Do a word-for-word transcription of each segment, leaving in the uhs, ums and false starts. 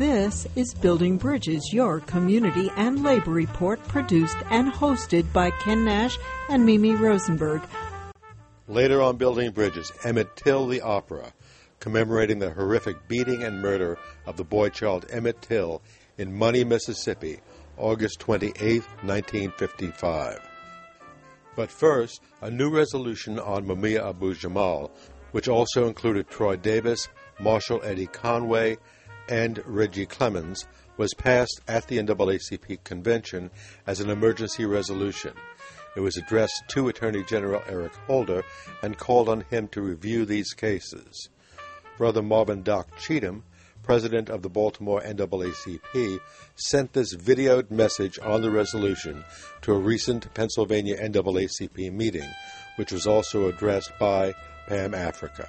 This is Building Bridges, your community and labor report, produced and hosted by Ken Nash and Mimi Rosenberg. Later on Building Bridges, Emmett Till the Opera, commemorating the horrific beating and murder of the boy child Emmett Till in Money, Mississippi, August twenty-eighth, nineteen fifty-five. But first, a new resolution on Mumia Abu-Jamal, which also included Troy Davis, Marshall Eddie Conway, and Reggie Clemens, was passed at the N double A C P convention as an emergency resolution. It was addressed to Attorney General Eric Holder and called on him to review these cases. Brother Marvin Doc Cheatham, president of the Baltimore N double A C P, sent this videoed message on the resolution to a recent Pennsylvania N double A C P meeting, which was also addressed by Pam Africa.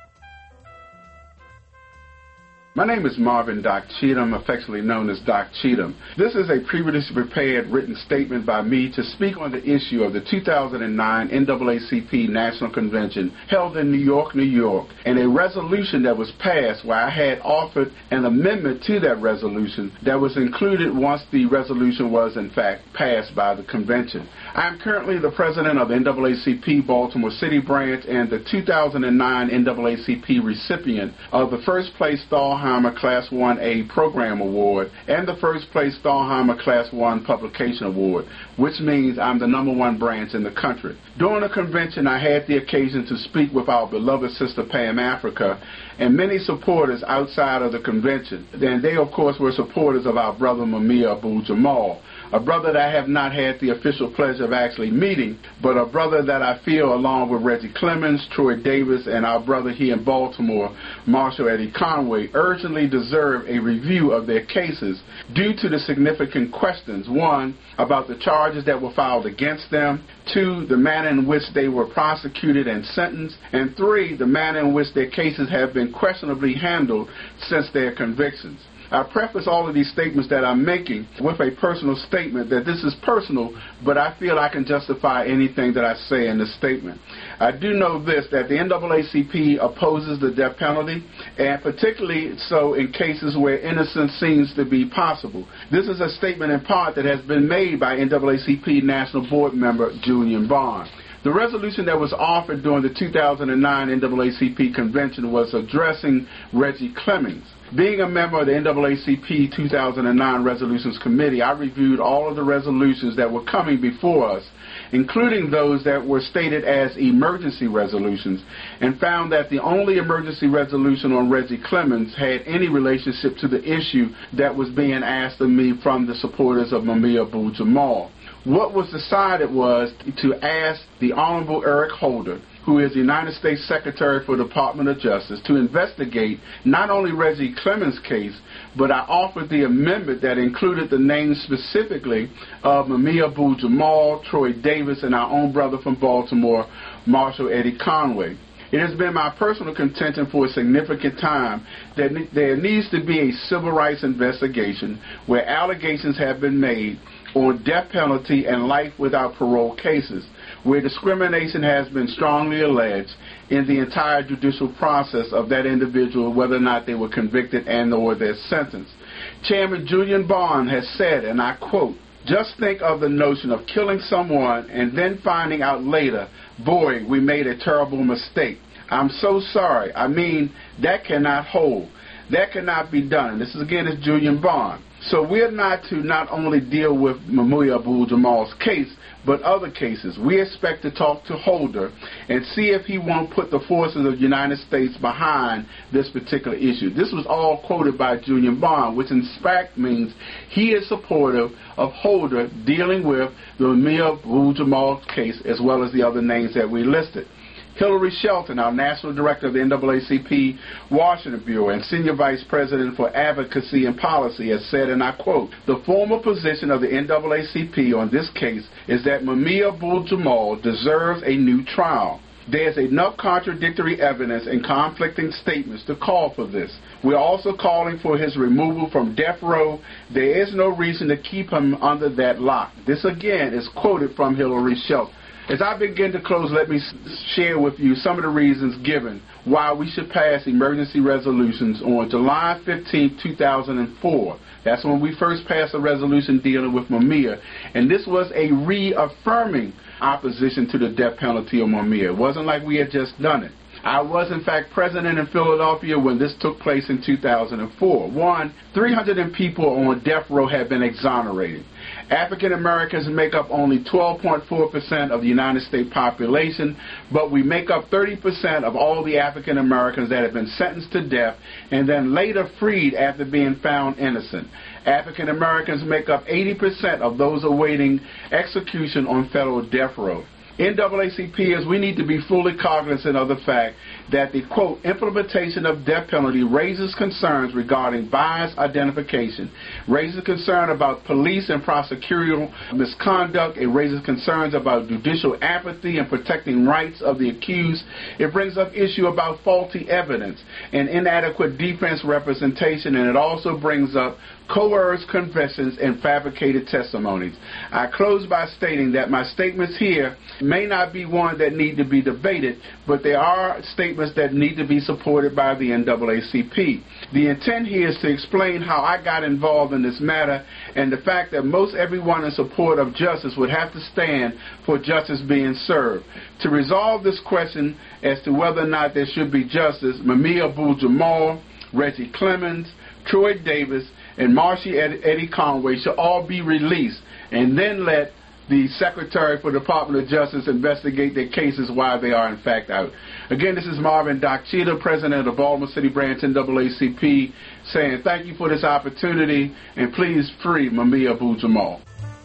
My name is Marvin Doc Cheatham, affectionately known as Doc Cheatham. This is a previously prepared written statement by me to speak on the issue of the two thousand nine N double A C P National Convention held in New York, New York, and a resolution that was passed where I had offered an amendment to that resolution that was included once the resolution was in fact passed by the convention. I am currently the president of the N double A C P Baltimore City branch and the two thousand nine N double A C P recipient of the first place Thalheimer Class one A Program Award and the first place Thalheimer Class one Publication Award, which means I'm the number one branch in the country. During the convention, I had the occasion to speak with our beloved sister Pam Africa and many supporters outside of the convention. And they, of course, were supporters of our brother Mumia Abu-Jamal, a brother that I have not had the official pleasure of actually meeting, but a brother that I feel, along with Reggie Clemens, Troy Davis, and our brother here in Baltimore, Marshall Eddie Conway, urgently deserve a review of their cases due to the significant questions. One, about the charges that were filed against them. Two, the manner in which they were prosecuted and sentenced. And three, the manner in which their cases have been questionably handled since their convictions. I preface all of these statements that I'm making with a personal statement that this is personal, but I feel I can justify anything that I say in this statement. I do know this, that the N double A C P opposes the death penalty, and particularly so in cases where innocence seems to be possible. This is a statement in part that has been made by N double A C P National Board member Julian Bond. The resolution that was offered during the two thousand nine N double A C P convention was addressing Reggie Clemens. Being a member of the N double A C P two thousand nine Resolutions Committee, I reviewed all of the resolutions that were coming before us, including those that were stated as emergency resolutions, and found that the only emergency resolution on Reggie Clemens had any relationship to the issue that was being asked of me from the supporters of Mumia Abu-Jamal. What was decided was to ask the Honorable Eric Holder, who is the United States Secretary for the Department of Justice, to investigate not only Reggie Clemens' case, but I offered the amendment that included the names specifically of Mumia Abu-Jamal, Troy Davis, and our own brother from Baltimore, Marshall Eddie Conway. It has been my personal contention for a significant time that there needs to be a civil rights investigation where allegations have been made on death penalty and life without parole cases, where discrimination has been strongly alleged in the entire judicial process of that individual, whether or not they were convicted and or their sentence. Chairman Julian Bond has said, and I quote, "Just think of the notion of killing someone and then finding out later, boy, we made a terrible mistake. I'm so sorry. I mean, that cannot hold. That cannot be done." And this is, again, is Julian Bond. So we're not to not only deal with Mumia Abu-Jamal's case, but other cases. We expect to talk to Holder and see if he won't put the forces of the United States behind this particular issue. This was all quoted by Julian Bond, which in fact means he is supportive of Holder dealing with the Mumia Abu-Jamal case as well as the other names that we listed. Hillary Shelton, our National Director of the N double A C P Washington Bureau and Senior Vice President for Advocacy and Policy, has said, and I quote, "The formal position of the N double A C P on this case is that Mumia Abu-Jamal deserves a new trial. There's enough contradictory evidence and conflicting statements to call for this. We're also calling for his removal from death row. There is no reason to keep him under that lock." This again is quoted from Hillary Shelton. As I begin to close, let me share with you some of the reasons given why we should pass emergency resolutions on July fifteenth, two thousand four. That's when we first passed a resolution dealing with Mumia, and this was a reaffirming opposition to the death penalty of Mumia. It wasn't like we had just done it. I was, in fact, president in Philadelphia when this took place in two thousand four. One, three hundred people on death row have been exonerated. African Americans make up only twelve point four percent of the United States population, but we make up thirty percent of all the African Americans that have been sentenced to death and then later freed after being found innocent. African Americans make up eighty percent of those awaiting execution on federal death row. N double A C P is we need to be fully cognizant of the fact that the, quote, implementation of death penalty raises concerns regarding bias identification, raises concern about police and prosecutorial misconduct, it raises concerns about judicial apathy and protecting rights of the accused, it brings up issue about faulty evidence and inadequate defense representation, and it also brings up coerced confessions and fabricated testimonies. I close by stating that my statements here may not be one that need to be debated, but they are statements that need to be supported by the N double A C P. The intent here is to explain how I got involved in this matter and the fact that most everyone in support of justice would have to stand for justice being served. To resolve this question as to whether or not there should be justice, Mumia Abu-Jamal, Reggie Clemens, Troy Davis, and Marcy Eddie Conway should all be released, and then let the Secretary for the Department of Justice investigate their cases while they are in fact out. Again, this is Marvin Doc Cheatham, President of the Baltimore City Branch N double A C P, saying thank you for this opportunity, and please free Mumia Abu-Jamal.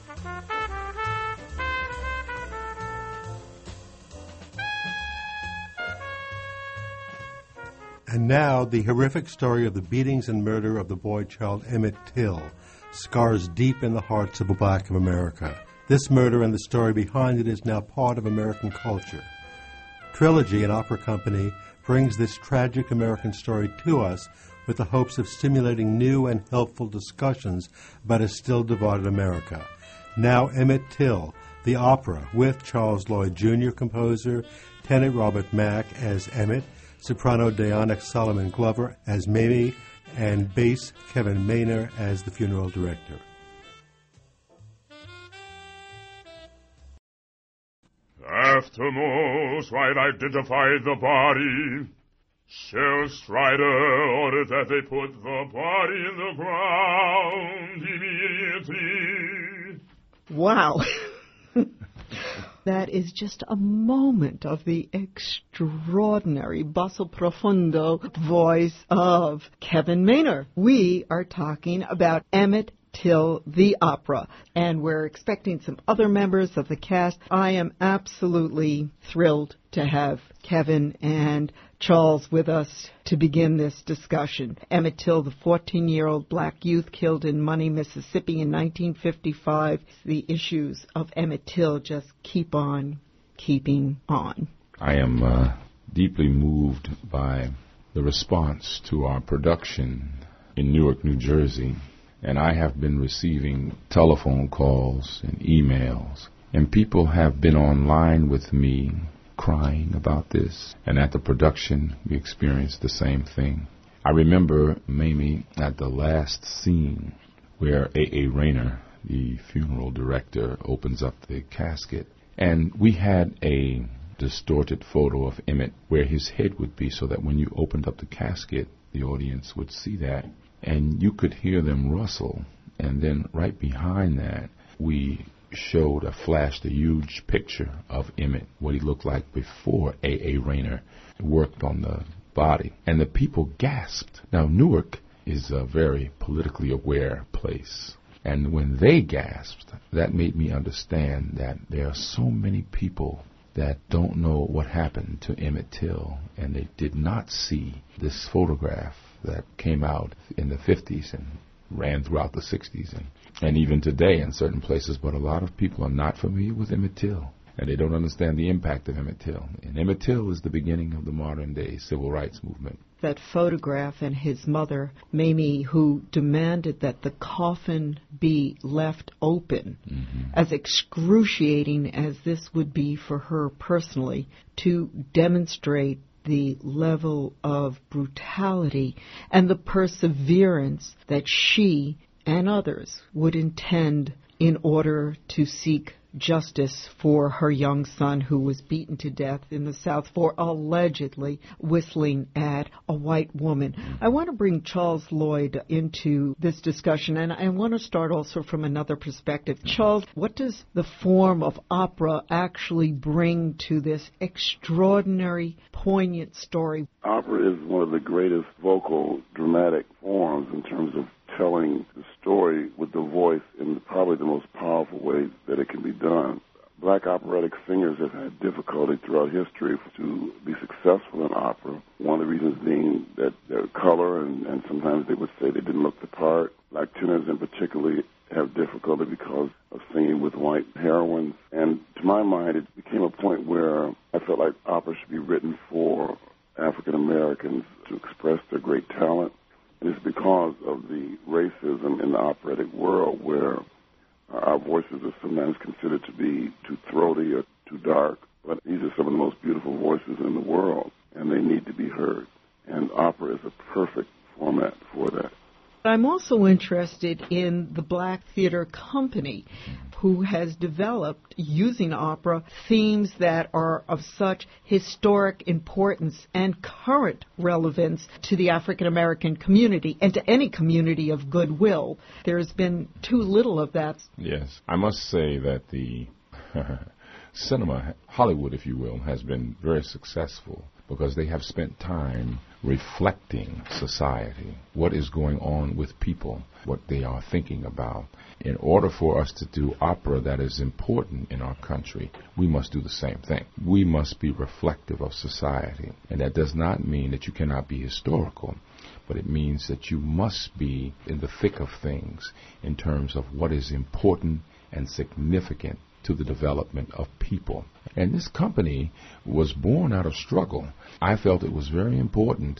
And now, the horrific story of the beatings and murder of the boy child Emmett Till scars deep in the hearts of the black of America. This murder and the story behind it is now part of American culture. Trilogy, an opera company, brings this tragic American story to us with the hopes of stimulating new and helpful discussions about a still divided America. Now, Emmett Till, the opera, with Charles Lloyd Junior composer, tenor Robert Mack as Emmett, soprano Diana Solomon Glover as Mamie, and bass Kevin Maynor as the funeral director. Aftermost, while I identified the body, Sheriff Strider ordered that they put the body in the ground immediately. Wow. That is just a moment of the extraordinary basso profundo voice of Kevin Maynor. We are talking about Emmett Till, the opera, and we're expecting some other members of the cast. I am absolutely thrilled to have Kevin and Charles with us to begin this discussion. Emmett Till, the fourteen-year-old black youth killed in Money, Mississippi in nineteen fifty-five. The issues of Emmett Till just keep on keeping on. I am uh, deeply moved by the response to our production in Newark, New Jersey. And I have been receiving telephone calls and emails, and people have been online with me crying about this. And at the production, we experienced the same thing. I remember, Mamie, at the last scene where A A. Rayner, the funeral director, opens up the casket, and we had a distorted photo of Emmett where his head would be, so that when you opened up the casket, the audience would see that. And you could hear them rustle. And then right behind that, we showed, a flashed a huge picture of Emmett, what he looked like before A A. Rayner worked on the body. And the people gasped. Now, Newark is a very politically aware place. And when they gasped, that made me understand that there are so many people that don't know what happened to Emmett Till, and they did not see this photograph that came out in the fifties and ran throughout the sixties and, and even today in certain places. But a lot of people are not familiar with Emmett Till, and they don't understand the impact of Emmett Till. And Emmett Till is the beginning of the modern-day civil rights movement. that photograph and his mother, Mamie, who demanded that the coffin be left open, mm-hmm. as excruciating as this would be for her personally, to demonstrate the level of brutality and the perseverance that she and others would intend in order to seek justice for her young son who was beaten to death in the South for allegedly whistling at a white woman. I want to bring Charles Lloyd into this discussion, and I want to start also from another perspective. Charles, what does the form of opera actually bring to this extraordinary, poignant story? Opera is one of the greatest vocal, dramatic forms in terms of telling the story with the voice in probably the most powerful way that it can be done. Black operatic singers have had difficulty throughout history to be successful in opera. One of the reasons being that their color, and, and sometimes they would say they didn't look the part. Black tenors in particular have difficulty because of singing with white heroines. And to my mind, it became a point where I felt like opera should be written for African Americans to express their great talent. And it's because of the racism in the operatic world where our voices are sometimes considered to be too throaty or too dark. But these are some of the most beautiful voices in the world, and they need to be heard. And opera is a perfect format for that. I'm also interested in the Black Theater Company, who has developed, using opera, themes that are of such historic importance and current relevance to the African American community and to any community of goodwill. There's been too little of that. Yes. I must say that the cinema, Hollywood, if you will, has been very successful because they have spent time reflecting society, what is going on with people, what they are thinking about. In order for us to do opera that is important in our country, we must do the same thing. We must be reflective of society. And that does not mean that you cannot be historical, but it means that you must be in the thick of things in terms of what is important and significant to the development of people. And this company was born out of struggle. I felt it was very important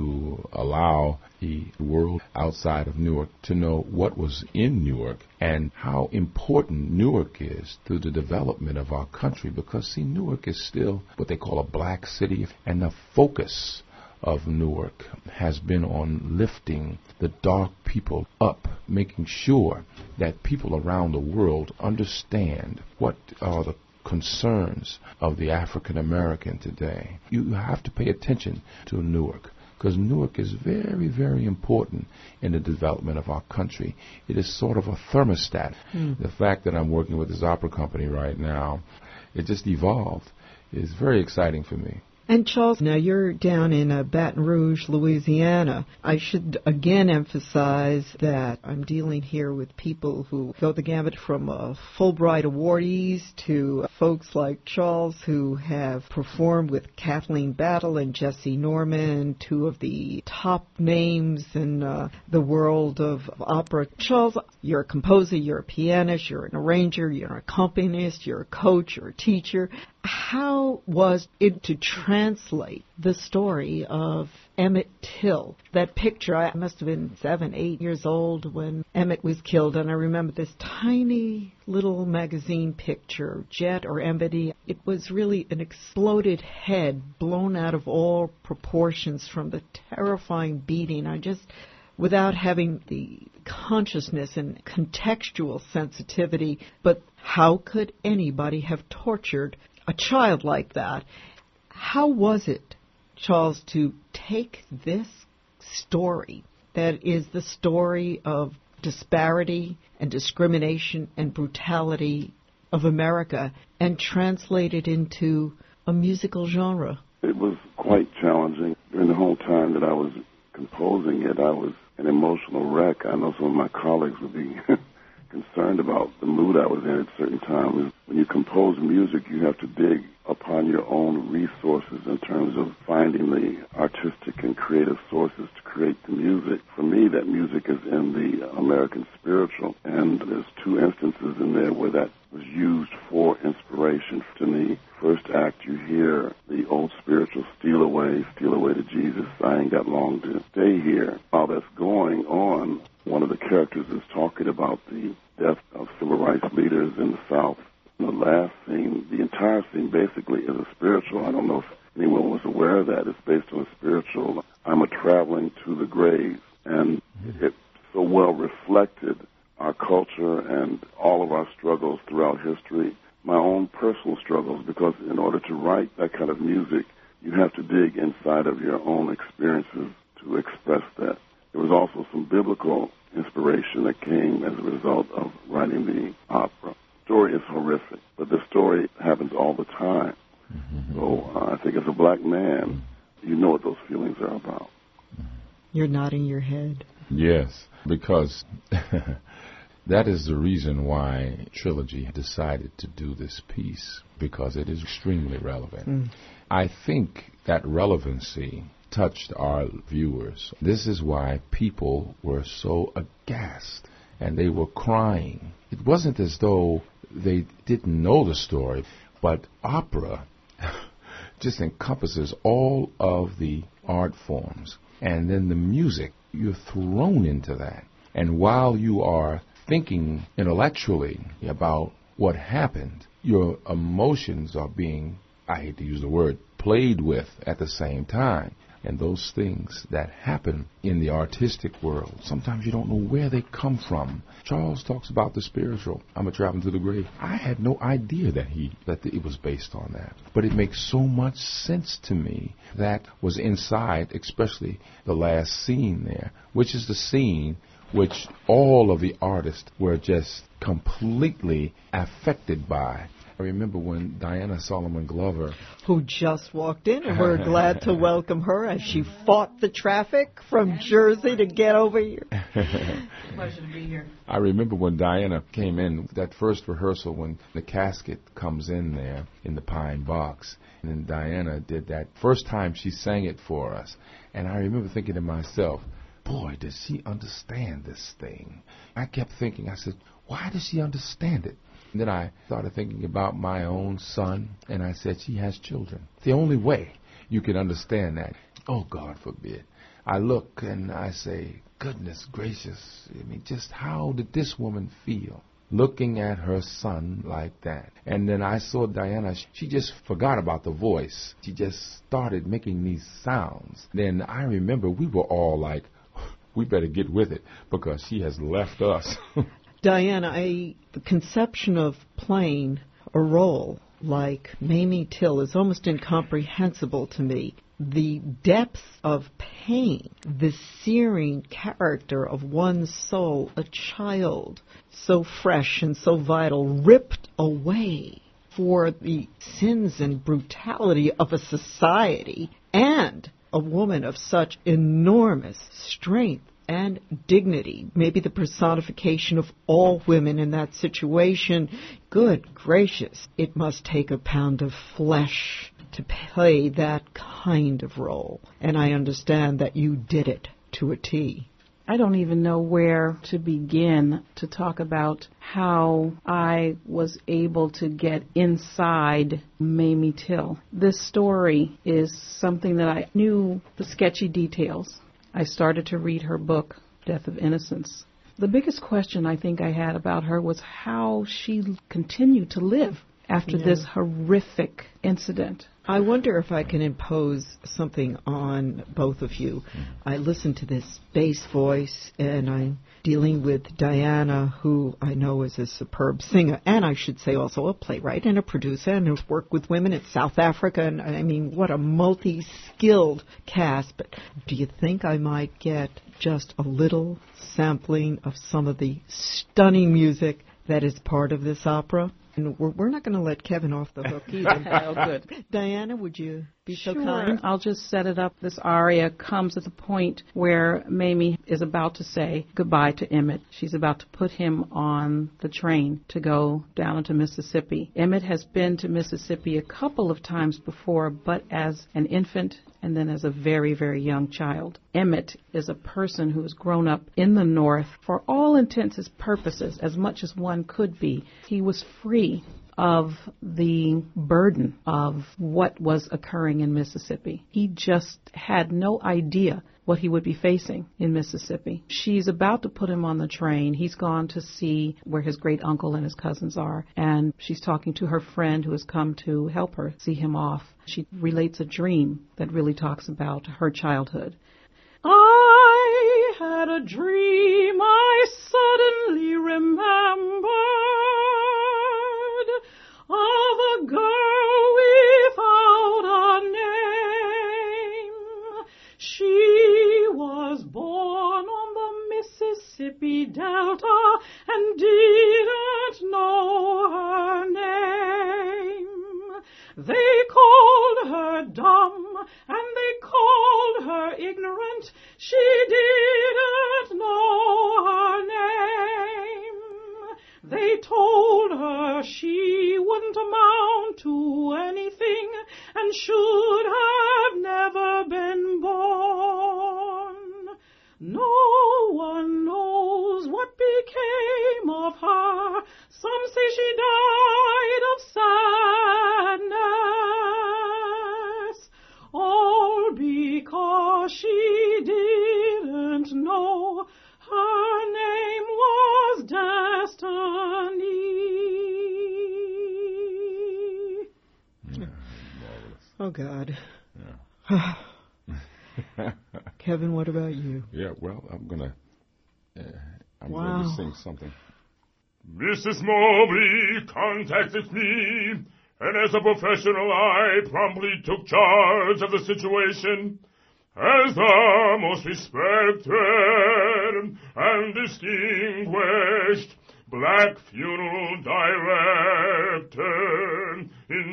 to allow the world outside of Newark to know what was in Newark and how important Newark is to the development of our country, because, see, Newark is still what they call a black city, and the focus of Newark has been on lifting the dark people up, making sure that people around the world understand what are the concerns of the African American today. You have to pay attention to Newark, because Newark is very, very important in the development of our country. It is sort of a thermostat. Mm. The fact that I'm working with this opera company right now, it just evolved. It's very exciting for me. And Charles, now you're down in uh, Baton Rouge, Louisiana. I should again emphasize that I'm dealing here with people who go the gamut from uh, Fulbright awardees to uh, folks like Charles, who have performed with Kathleen Battle and Jesse Norman, two of the top names in uh, the world of opera. Charles, you're a composer, you're a pianist, you're an arranger, you're an accompanist, you're a coach, you're a teacher. How was it to translate the story of Emmett Till? That picture, I must have been seven, eight years old when Emmett was killed, and I remember this tiny little magazine picture, Jet or Emmett. It was really an exploded head blown out of all proportions from the terrifying beating. I just, without having the consciousness and contextual sensitivity, but how could anybody have tortured a child like that? How was it, Charles, to take this story that is the story of disparity and discrimination and brutality of America and translate it into a musical genre? It was quite challenging. During the whole time that I was composing it, I was an emotional wreck. I know some of my colleagues would be concerned about the mood I was in at certain times. when you compose music, you have to dig upon your own resources in terms of finding the artistic and creative sources to create the music. For me, that music is in the American spiritual, and there's two instances in there where that was used for inspiration to me. First act, you hear the old spiritual, steal away, steal away to Jesus, I ain't got long to stay here. While that's going on, one of the characters is talking about the death of civil rights leaders in the South. The last scene, the entire scene basically is a spiritual. I don't know if anyone was aware of that. It's based on a spiritual. I'm a traveling to the grave. And it so well reflected our culture and all of our struggles throughout history, my own personal struggles, because in order to write that kind of music, you have to dig inside of your own experiences to express that. There was also some biblical inspiration that came as a result of writing the opera. The story is horrific, but the story happens all the time. Mm-hmm. So uh, I think as a black man, you know what those feelings are about. You're nodding your head. Yes, because that is the reason why Trilogy decided to do this piece, because it is extremely relevant. Mm. I think that relevancy touched our viewers. This is why people were so aghast and they were crying. It wasn't as though they didn't know the story, but opera just encompasses all of the art forms. And then the music, you're thrown into that. And while you are thinking intellectually about what happened, your emotions are being, I hate to use the word, played with at the same time. And those things that happen in the artistic world, sometimes you don't know where they come from. Charles talks about the spiritual. I'm a traveling to the grave. I had no idea that he that it was based on that. But it makes so much sense to me. That was inside, especially the last scene there, which is the scene which all of the artists were just completely affected by. I remember when Diana Solomon Glover, who just walked in, and we're glad to welcome her as she fought the traffic from Jersey to get over here. Pleasure to be here. I remember when Diana came in, that first rehearsal when the casket comes in there in the pine box, and then Diana did that first time she sang it for us. And I remember thinking to myself, boy, does she understand this thing? I kept thinking, I said, why does she understand it? And then I started thinking about my own son, and I said, she has children. The only way you can understand that, oh, God forbid. I look and I say, goodness gracious, I mean, just how did this woman feel looking at her son like that? And then I saw Diana, she just forgot about the voice. She just started making these sounds. Then I remember we were all like, we better get with it because she has left us. Diana, I, the conception of playing a role like Mamie Till is almost incomprehensible to me. The depth of pain, the searing character of one's soul, a child so fresh and so vital, ripped away for the sins and brutality of a society, and a woman of such enormous strength and dignity, maybe the personification of all women in that situation. Good gracious, it must take a pound of flesh to play that kind of role. And I understand that you did it to a T. I don't even know where to begin to talk about how I was able to get inside Mamie Till. This story is something that I knew the sketchy details. I started to read her book, Death of Innocence. The biggest question I think I had about her was how she continued to live after yeah. this horrific incident. I wonder if I can impose something on both of you. I listened to this bass voice, and I'm dealing with Diana, who I know is a superb singer, and I should say also a playwright and a producer, and has worked with women in South Africa, and I mean, what a multi-skilled cast. But do you think I might get just a little sampling of some of the stunning music that is part of this opera? And we're, we're not going to let Kevin off the hook either. Oh, good. Diana, would you be so Sure. kind? I'll just set it up. This aria comes at the point where Mamie is about to say goodbye to Emmett. She's about to put him on the train to go down into Mississippi. Emmett has been to Mississippi a couple of times before, but as an infant and then as a very, very young child. Emmett is a person who has grown up in the North for all intents and purposes, as much as one could be. He was free of the burden of what was occurring in Mississippi. He just had no idea what he would be facing in Mississippi. She's about to put him on the train. He's gone to see where his great uncle and his cousins are, and she's talking to her friend who has come to help her see him off. She relates a dream that really talks about her childhood. I had a dream I suddenly remembered of a girl without a name. She was born on the Mississippi Delta and didn't know her name. They called her dumb and they called her ignorant. She didn't know her name. They told her she wouldn't amount to anything and should have never been born. No one knows what became of her. Some say she died of sadness, all because she didn't know her name was Destiny. Yeah, marvelous. Oh, God. Yeah. Kevin, what about you? Yeah, well, I'm gonna, uh, I'm Wow. going to sing something. Missus Mobley contacted me, and as a professional I promptly took charge of the situation. As the most respected and distinguished black funeral director in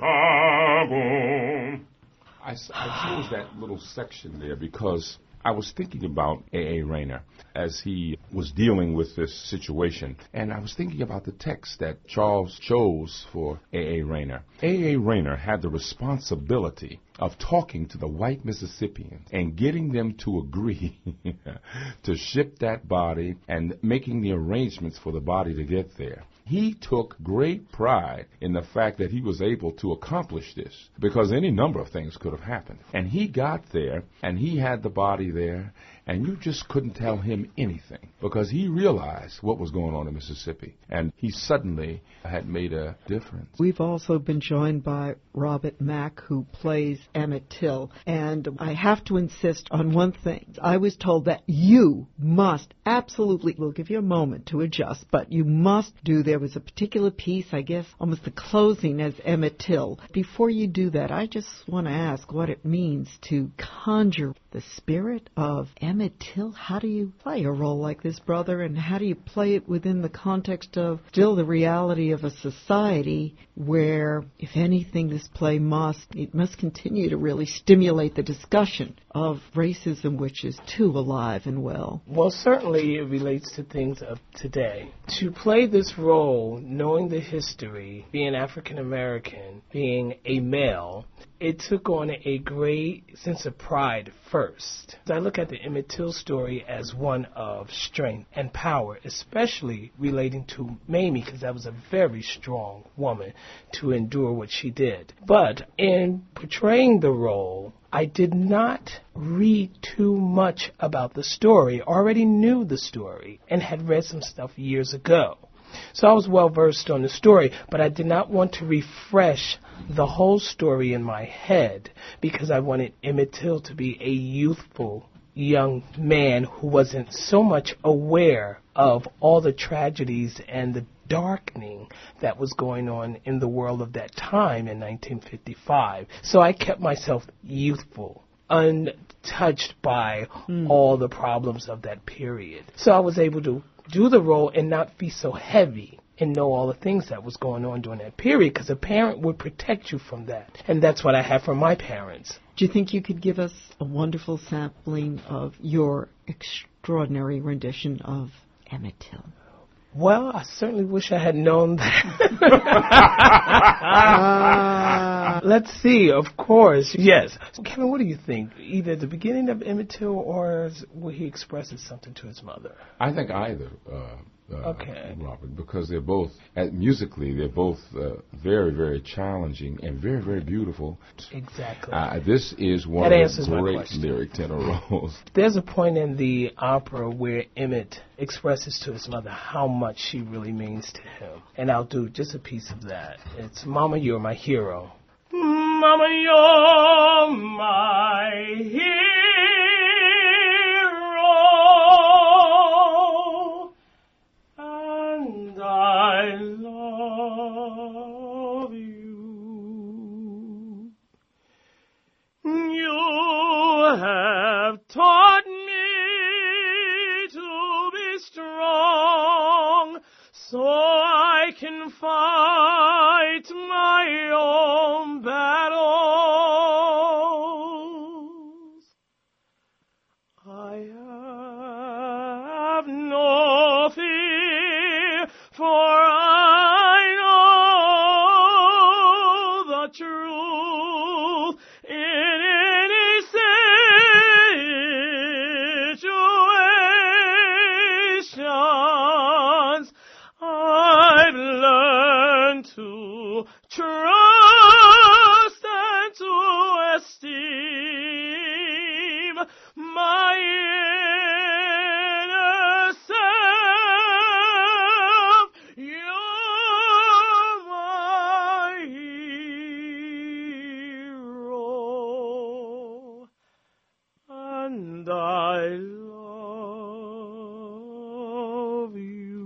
Chicago. I, s- I chose that little section there because I was thinking about A A. Rayner as he was dealing with this situation. And I was thinking about the text that Charles chose for A A. Rayner. A A. Rayner had the responsibility of talking to the white Mississippians and getting them to agree to ship that body and making the arrangements for the body to get there. He took great pride in the fact that he was able to accomplish this because any number of things could have happened. And he got there, and he had the body there, and you just couldn't tell him anything because he realized what was going on in Mississippi, and he suddenly had made a difference. We've also been joined by Robert Mack, who plays Emmett Till, and I have to insist on one thing. I was told that you must absolutely, we'll give you a moment to adjust, but you must do, there was a particular piece, I guess, almost the closing as Emmett Till. Before you do that, I just want to ask what it means to conjure the spirit of Emmett Till. How do you play a role like this, brother, and how do you play it within the context of still the reality of a society where, if anything, this play must, it must continue to really stimulate the discussion of racism, which is too alive and well? Well, certainly it relates to things of today. To play this role, knowing the history, being African American, being a male, it took on a great sense of pride first. I look at the Emmett Till story as one of strength and power, especially relating to Mamie, because that was a very strong woman to endure what she did. But in portraying the role, I did not read too much about the story. I already knew the story and had read some stuff years ago. So I was well versed on the story, but I did not want to refresh the whole story in my head because I wanted Emmett Till to be a youthful young man who wasn't so much aware of all the tragedies and the darkening that was going on in the world of that time in nineteen fifty-five. So I kept myself youthful, untouched by mm. all the problems of that period. So I was able to do the role and not be so heavy and know all the things that was going on during that period, because a parent would protect you from that. And that's what I have from my parents. Do you think you could give us a wonderful sampling of your extraordinary rendition of Emmett Till? Well, I certainly wish I had known that. uh, let's see, of course. Yes. So, Kevin, what do you think? Either the beginning of Emmett Till or where he expresses something to his mother? I think either. Uh, Uh, okay. Robert, because they're both, uh, musically, they're both uh, very, very challenging and very, very beautiful. Exactly. Uh, this is one that of the great lyric tenor roles. There's a point in the opera where Emmett expresses to his mother how much she really means to him. And I'll do just a piece of that. It's Mama, You're My Hero. Mama, you're my hero. I love you. You have taught me to be strong, so I can fight my own battles. I have no fear, for I know the truth in any situations. I've learned to trust and to esteem my inner self. You're my hero, and I love you.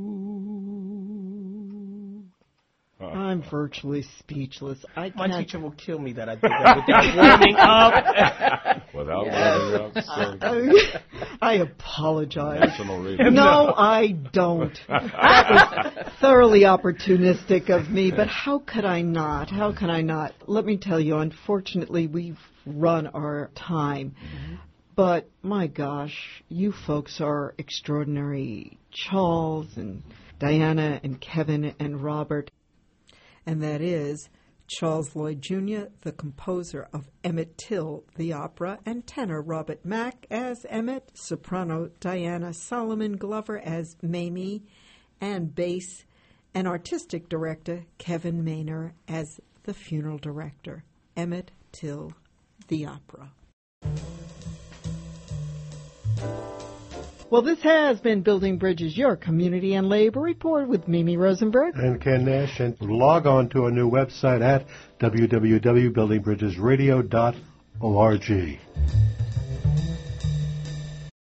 I'm virtually speechless. I My can't... teacher will kill me that I did that without warming up. Without Yes. warming up, so I apologize. national radio. No, I don't. That was thoroughly opportunistic of me, but how could I not? How can I not? Let me tell you, unfortunately, we've run our time. Mm-hmm. But, my gosh, you folks are extraordinary. Charles and Diana and Kevin and Robert. And that is Charles Lloyd Junior, the composer of Emmett Till, the opera, and tenor Robert Mack as Emmett, soprano Diana Solomon Glover as Mamie, and bass and artistic director Kevin Maynor as the funeral director. Emmett Till, the opera. Well, this has been Building Bridges, your community and labor report with Mimi Rosenberg and Ken Nash. And log on to our new website at w w w dot building bridges radio dot org.